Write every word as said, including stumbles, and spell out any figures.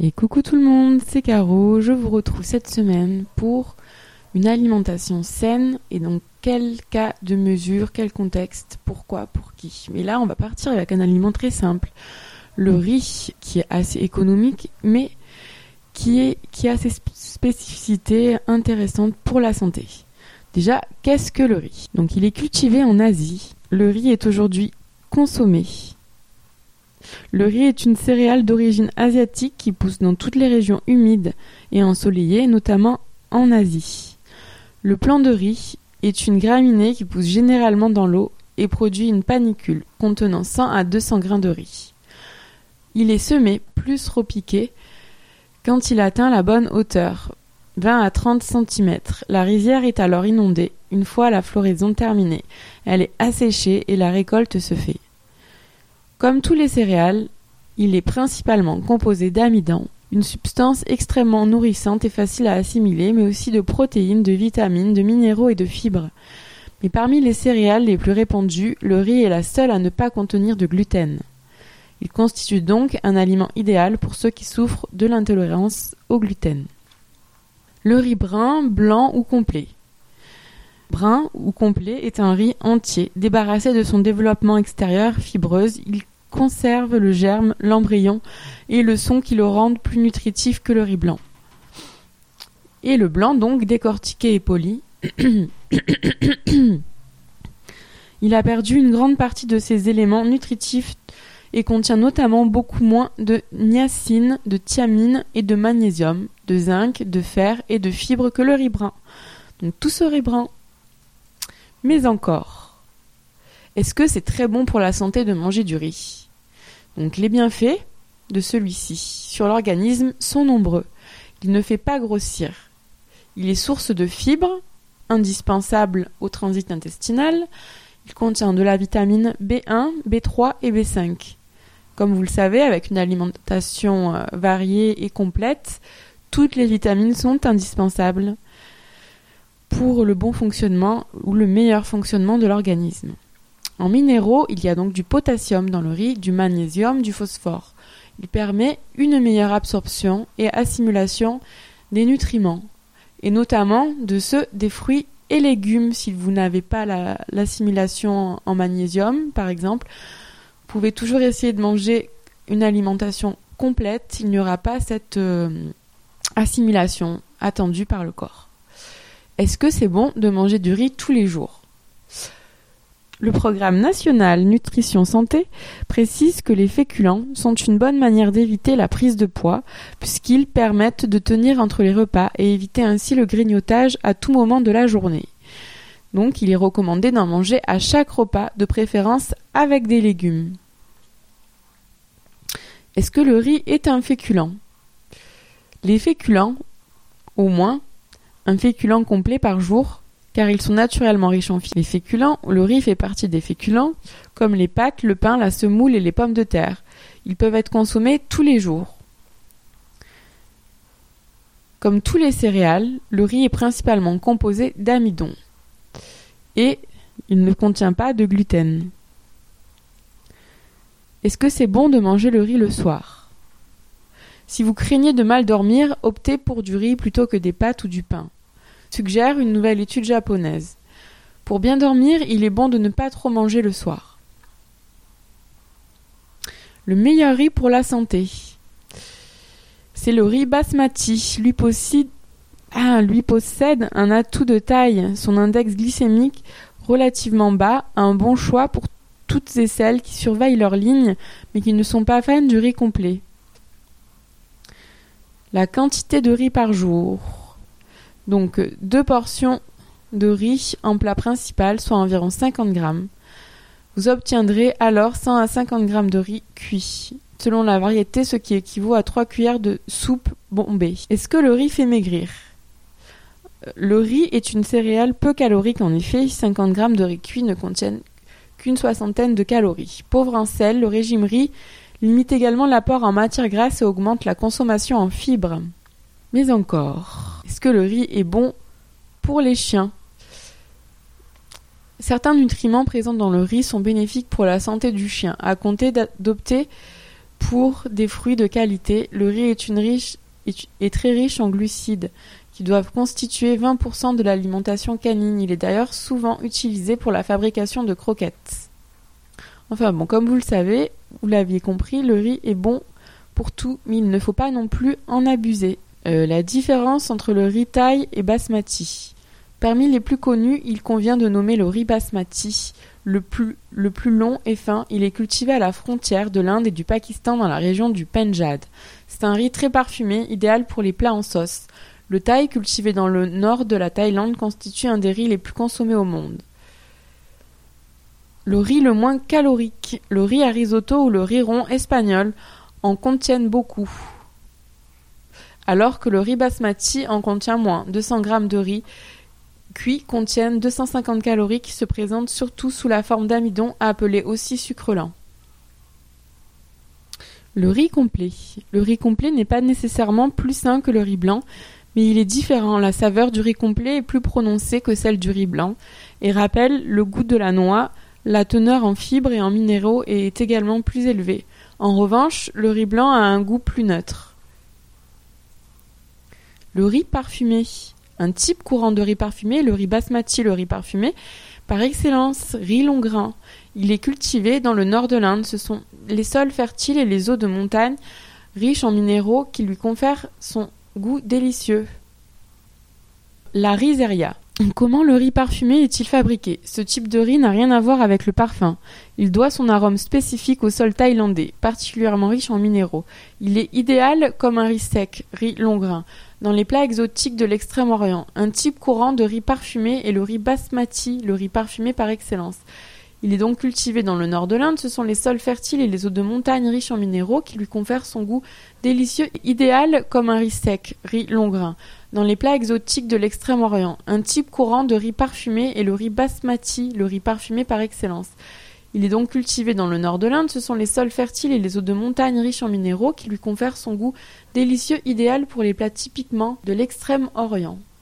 Et coucou tout le monde, c'est Caro, je vous retrouve cette semaine pour une alimentation saine et dans quel cas de mesure, quel contexte, pourquoi, pour qui. Mais là on va partir avec un aliment très simple, le riz qui est assez économique mais qui, est, qui a ses spécificités intéressantes pour la santé. Déjà, qu'est-ce que le riz ? Donc il est cultivé en Asie, le riz est aujourd'hui consommé. Le riz est une céréale d'origine asiatique qui pousse dans toutes les régions humides et ensoleillées, notamment en Asie. Le plant de riz est une graminée qui pousse généralement dans l'eau et produit une panicule contenant cent à deux cents grains de riz. Il est semé plus repiqué quand il atteint la bonne hauteur, vingt à trente centimètres. La rizière est alors inondée. Une fois la floraison terminée, elle est asséchée et la récolte se fait. Comme tous les céréales, il est principalement composé d'amidon, une substance extrêmement nourrissante et facile à assimiler, mais aussi de protéines, de vitamines, de minéraux et de fibres. Mais parmi les céréales les plus répandues, le riz est la seule à ne pas contenir de gluten. Il constitue donc un aliment idéal pour ceux qui souffrent de l'intolérance au gluten. Le riz brun, blanc ou complet. Brun ou complet est un riz entier, débarrassé de son développement extérieur fibreuse. Il conserve le germe, l'embryon et le son qui le rendent plus nutritif que le riz blanc. Et le blanc, donc, décortiqué et poli. Il a perdu une grande partie de ses éléments nutritifs et contient notamment beaucoup moins de niacine, de thiamine et de magnésium, de zinc, de fer et de fibres que le riz brun. Donc tout ce riz brun. Mais encore, est-ce que c'est très bon pour la santé de manger du riz ? Donc les bienfaits de celui-ci sur l'organisme sont nombreux. Il ne fait pas grossir. Il est source de fibres, indispensable au transit intestinal. Il contient de la vitamine B un, B trois et B cinq. Comme vous le savez, avec une alimentation variée et complète, toutes les vitamines sont indispensables pour le bon fonctionnement ou le meilleur fonctionnement de l'organisme. En minéraux, il y a donc du potassium dans le riz, du magnésium, du phosphore. Il permet une meilleure absorption et assimilation des nutriments, et notamment de ceux des fruits et légumes. Si vous n'avez pas la, l'assimilation en magnésium, par exemple, vous pouvez toujours essayer de manger une alimentation complète. Il n'y aura pas cette euh, assimilation attendue par le corps. Est-ce que c'est bon de manger du riz tous les jours ? Le programme national Nutrition Santé précise que les féculents sont une bonne manière d'éviter la prise de poids puisqu'ils permettent de tenir entre les repas et éviter ainsi le grignotage à tout moment de la journée. Donc il est recommandé d'en manger à chaque repas, de préférence avec des légumes. Est-ce que le riz est un féculent ? Les féculents, au moins, un féculent complet par jour, car ils sont naturellement riches en fibres. Les féculents, le riz fait partie des féculents, comme les pâtes, le pain, la semoule et les pommes de terre. Ils peuvent être consommés tous les jours. Comme tous les céréales, le riz est principalement composé d'amidon. Et il ne contient pas de gluten. Est-ce que c'est bon de manger le riz le soir ? Si vous craignez de mal dormir, optez pour du riz plutôt que des pâtes ou du pain. Suggère une nouvelle étude japonaise. Pour bien dormir, il est bon de ne pas trop manger le soir. Le meilleur riz pour la santé, c'est le riz basmati. Lui possède, ah, lui possède un atout de taille. Son index glycémique relativement bas, un bon choix pour toutes et celles qui surveillent leur ligne, mais qui ne sont pas fans du riz complet. La quantité de riz par jour. Donc deux portions de riz en plat principal, soit environ cinquante grammes. Vous obtiendrez alors cent à cinquante grammes de riz cuit, selon la variété, ce qui équivaut à trois cuillères de soupe bombée. Est-ce que le riz fait maigrir ? Le riz est une céréale peu calorique en effet, cinquante grammes de riz cuit ne contiennent qu'une soixantaine de calories. Pauvre en sel, le régime riz limite également l'apport en matière grasse et augmente la consommation en fibres. Mais encore, est-ce que le riz est bon pour les chiens ? Certains nutriments présents dans le riz sont bénéfiques pour la santé du chien, à compter d'adopter pour des fruits de qualité. Le riz est, une riche, est, est très riche en glucides, qui doivent constituer vingt pour cent de l'alimentation canine. Il est d'ailleurs souvent utilisé pour la fabrication de croquettes. Enfin bon, comme vous le savez, vous l'aviez compris, le riz est bon pour tout, mais il ne faut pas non plus en abuser. Euh, la différence entre le riz thaï et basmati. Parmi les plus connus, il convient de nommer le riz basmati, le plus, le plus long et fin. Il est cultivé à la frontière de l'Inde et du Pakistan dans la région du Pendjab. C'est un riz très parfumé, idéal pour les plats en sauce. Le thaï, cultivé dans le nord de la Thaïlande, constitue un des riz les plus consommés au monde. Le riz le moins calorique. Le riz à risotto ou le riz rond espagnol en contiennent beaucoup, alors que le riz basmati en contient moins. deux cents grammes de riz cuit contiennent deux cent cinquante calories qui se présentent surtout sous la forme d'amidon, appelé aussi sucre lent. Le riz complet. Le riz complet n'est pas nécessairement plus sain que le riz blanc, mais il est différent. La saveur du riz complet est plus prononcée que celle du riz blanc et rappelle le goût de la noix. La teneur en fibres et en minéraux est également plus élevée. En revanche, le riz blanc a un goût plus neutre. Le riz parfumé. Un type courant de riz parfumé, le riz basmati, le riz parfumé, par excellence, riz long grain. Il est cultivé dans le nord de l'Inde. Ce sont les sols fertiles et les eaux de montagne riches en minéraux qui lui confèrent son goût délicieux. La rizeria. Comment le riz parfumé est-il fabriqué ? Ce type de riz n'a rien à voir avec le parfum. Il doit son arôme spécifique au sol thaïlandais, particulièrement riche en minéraux. Il est idéal comme un riz sec, riz long grain, dans les plats exotiques de l'Extrême-Orient. Un type courant de riz parfumé est le riz basmati, le riz parfumé par excellence. Il est donc cultivé dans le nord de l'Inde. Ce sont les sols fertiles et les eaux de montagne riches en minéraux qui lui confèrent son goût délicieux, idéal comme un riz sec, riz long grain, dans les plats exotiques de l'Extrême-Orient. Un type courant de riz parfumé est le riz basmati, le riz parfumé par excellence. Il est donc cultivé dans le nord de l'Inde. Ce sont les sols fertiles et les eaux de montagne riches en minéraux qui lui confèrent son goût délicieux, idéal pour les plats typiquement de l'Extrême-Orient.